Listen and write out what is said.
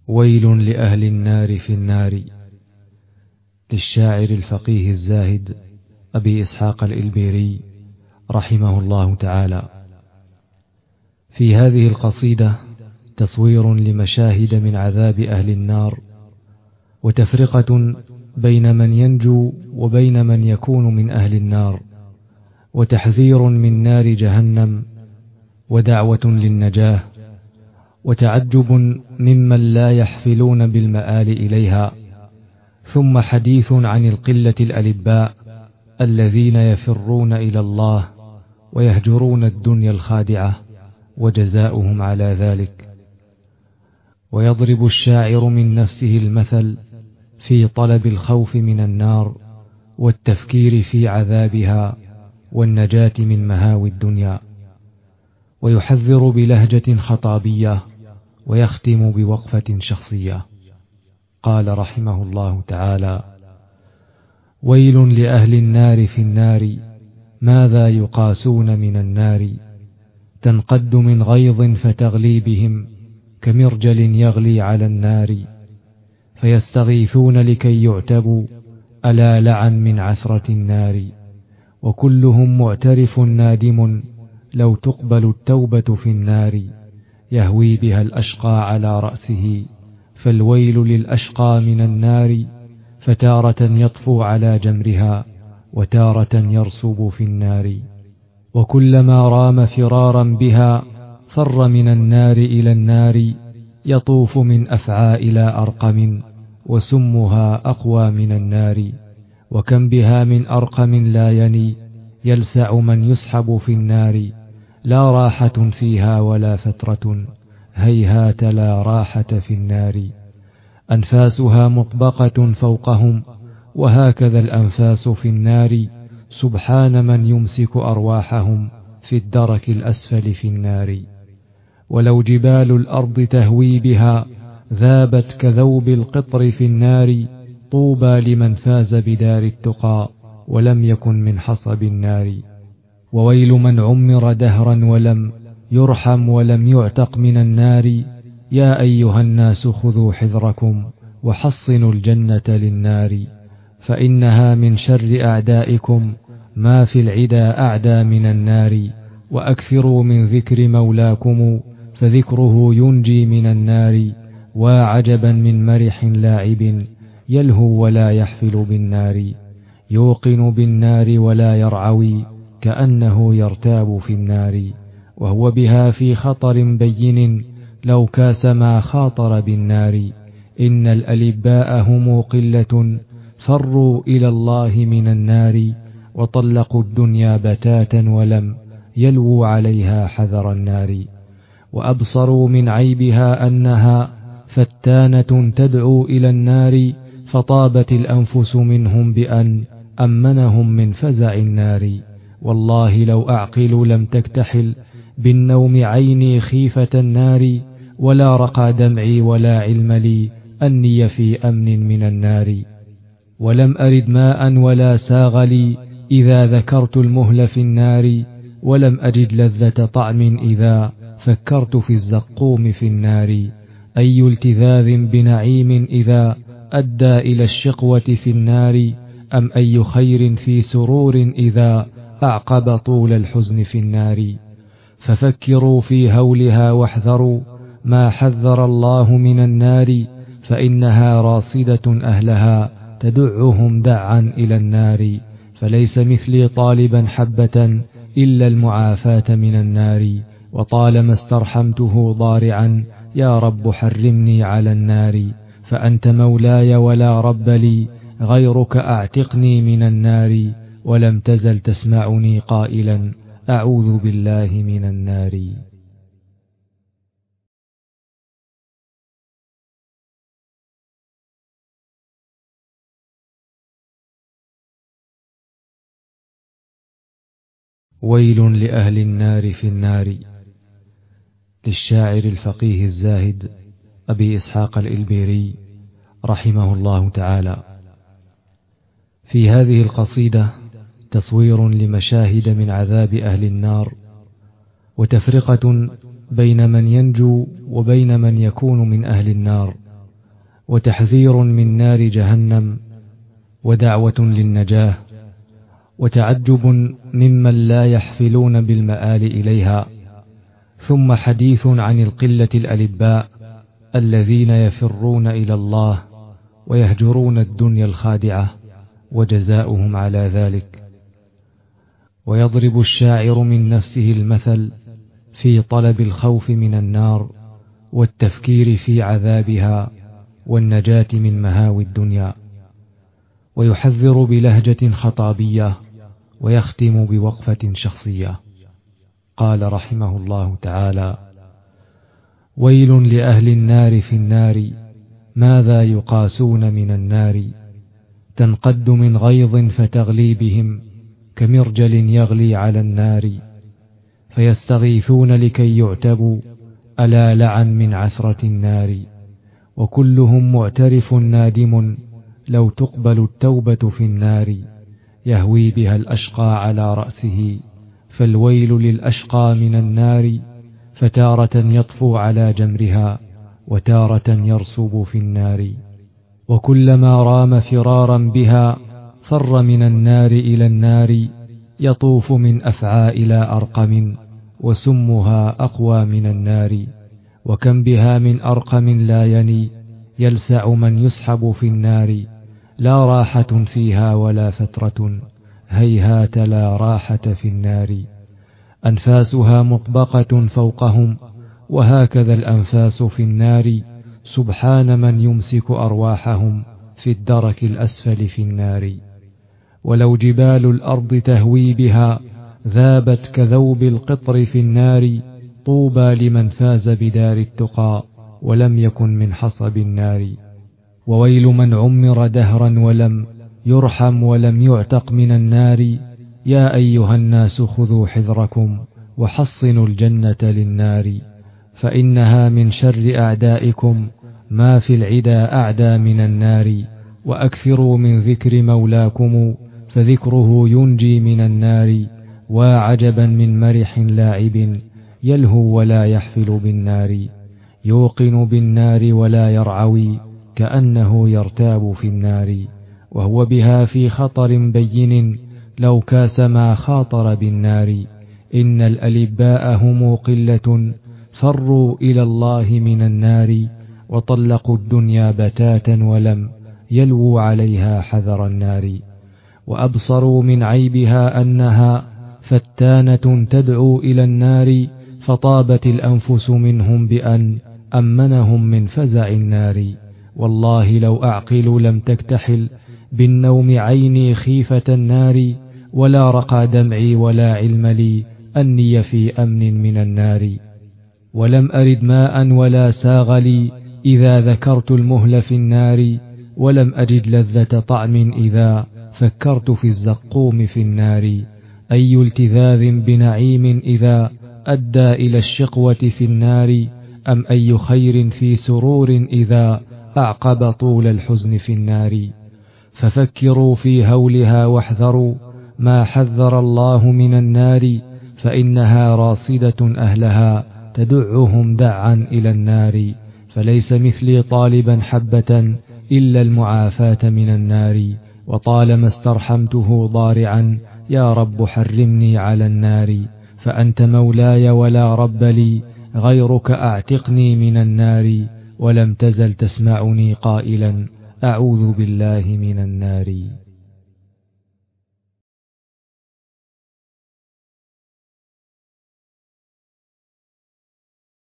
ويل لأهل النار في النار، للشاعر الفقيه الزاهد أبي إسحاق الإلبيري رحمه الله تعالى. في هذه القصيدة تصوير لمشاهد من عذاب أهل النار، وتفرقة بين من ينجو وبين من يكون من أهل النار، وتحذير من نار جهنم، ودعوة للنجاة، وتعجب ممن لا يحفلون بالمآل إليها، ثم حديث عن القلة الألباء الذين يفرون إلى الله ويهجرون الدنيا الخادعة، وجزاؤهم على ذلك. ويضرب الشاعر من نفسه المثل في طلب الخوف من النار والتفكير في عذابها والنجاة من مهاوي الدنيا، ويحذر بلهجة خطابية، ويختم بوقفة شخصية. قال رحمه الله تعالى: ويل لأهل النار في النار، ماذا يقاسون من النار؟ تنقد من غيظ فتغلي بهم، كمرجل يغلي على النار، فيستغيثون لكي يعتبوا، ألا لعن من عثرة النار. وكلهم معترف نادم، لو تقبل التوبة في النار، يهوي بها الأشقى على رأسه، فالويل للأشقى من النار، فتارة يطفو على جمرها، وتارة يرسب في النار. وكلما رام فرارا بها، فر من النار إلى النار، يطوف من أفعى إلى أرقم، وسمها أقوى من النار. وكم بها من أرقم لا يني، يلسع من يسحب في النار، لا راحة فيها ولا فترة، هيهات لا راحة في النار. أنفاسها مطبقة فوقهم، وهكذا الأنفاس في النار، سبحان من يمسك أرواحهم في الدرك الأسفل في النار. ولو جبال الأرض تهوي بها، ذابت كذوب القطر في النار، طوبى لمن فاز بدار التقى، ولم يكن من حصب النار. وويل من عمر دهرا ولم يرحم ولم يعتق من النار، يا أيها الناس خذوا حذركم، وحصنوا الجنة للنار، فإنها من شر أعدائكم، ما في العدا أعدى من النار. وأكثروا من ذكر مولاكم، فذكره ينجي من النار. وعجبا من مرح لاعب، يلهو ولا يحفل بالنار، يوقن بالنار ولا يرعوي، كأنه يرتاب في النار. وهو بها في خطر بين، لو كاس ما خاطر بالنار. إن الألباء هم قلة، فروا إلى الله من النار، وطلقوا الدنيا بتاتا، ولم يلووا عليها حذر النار. وأبصروا من عيبها أنها فتانة تدعو إلى النار، فطابت الأنفس منهم بأن أمنهم من فزع النار. والله لو أعقل لم تكتحل بالنوم عيني خيفة النار، ولا رقى دمعي ولا علم لي أني في أمن من النار. ولم أرد ماء ولا ساغ لي إذا ذكرت المهل في النار، ولم أجد لذة طعم إذا فكرت في الزقوم في النار. أي التذاذ بنعيم إذا أدى إلى الشقوة في النار، أم أي خير في سرور إذا أعقب طول الحزن في النار. ففكروا في هولها واحذروا ما حذر الله من النار، فإنها راصدة أهلها تدعهم دعا إلى النار. فليس مثلي طالبا حبة إلا المعافاة من النار، وطالما استرحمته ضارعا يا رب حرمني على النار. فأنت مولاي ولا رب لي غيرك، أعتقني من النار. ولم تزل تسمعني قائلا أعوذ بالله من النار. ويل لأهل النار في النار، للشاعر الفقيه الزاهد أبي إسحاق الإلبيري رحمه الله تعالى. في هذه القصيدة تصوير لمشاهد من عذاب أهل النار، وتفرقة بين من ينجو وبين من يكون من أهل النار، وتحذير من نار جهنم، ودعوة للنجاة، وتعجب ممن لا يحفلون بالمآل إليها، ثم حديث عن القلة الألباء الذين يفرون إلى الله ويهجرون الدنيا الخادعة، وجزاؤهم على ذلك. ويضرب الشاعر من نفسه المثل في طلب الخوف من النار والتفكير في عذابها والنجاة من مهاوي الدنيا، ويحذر بلهجة خطابية، ويختم بوقفة شخصية. قال رحمه الله تعالى: ويل لأهل النار في النار، ماذا يقاسون من النار؟ تنقد من غيظ فتغلي بهم، كمرجل يغلي على النار. فيستغيثون لكي يعتبوا، ألا لعن من عثرة النار. وكلهم معترف نادم، لو تقبل التوبة في النار. يهوي بها الأشقى على رأسه، فالويل للأشقى من النار. فتارة يطفو على جمرها، وتارة يرسب في النار. وكلما رام فرارا بها، فر من النار إلى النار. يطوف من أفعى إلى أرقم، وسمها أقوى من النار. وكم بها من أرقم لا يني، يلسع من يسحب في النار. لا راحة فيها ولا فترة، هيهات لا راحة في النار. أنفاسها مطبقة فوقهم، وهكذا الأنفاس في النار. سبحان من يمسك أرواحهم في الدرك الأسفل في النار. ولو جبال الأرض تهوي بها، ذابت كذوب القطر في النار. طوبى لمن فاز بدار التقى، ولم يكن من حصب النار. وويل من عمر دهرا ولم يرحم ولم يعتق من النار. يا أيها الناس خذوا حذركم، وحصنوا الجنة للنار. فإنها من شر أعدائكم، ما في العدا أعدى من النار. وأكثروا من ذكر مولاكم، فذكره ينجي من النار. وعجبا من مرح لاعب، يلهو ولا يحفل بالنار. يوقن بالنار ولا يرعوي، كأنه يرتاب في النار. وهو بها في خطر بين، لو كاس ما خاطر بالنار. إن الألباء هم قلة، فروا إلى الله من النار. وطلقوا الدنيا بتاتا، ولم يلووا عليها حذر النار. وأبصروا من عيبها أنها فتانة تدعو إلى النار. فطابت الأنفس منهم بأن أمنهم من فزع النار. والله لو أعقل لم تكتحل بالنوم عيني خيفة النار. ولا رقى دمعي ولا علم لي أني في أمن من النار. ولم أرد ماء ولا ساغ لي إذا ذكرت المهل في النار. ولم أجد لذة طعم إذا فكرت في الزقوم في النار. أي التذاذ بنعيم إذا أدى إلى الشقوة في النار. أم أي خير في سرور إذا أعقب طول الحزن في النار. ففكروا في هولها واحذروا ما حذر الله من النار. فإنها راصدة أهلها، تدعهم دعا إلى النار. فليس مثلي طالبا حبة إلا المعافاة من النار. وطالما استرحمته ضارعا، يا رب حرمني على النار. فأنت مولاي ولا رب لي غيرك، أعتقني من النار. ولم تزل تسمعني قائلا أعوذ بالله من النار.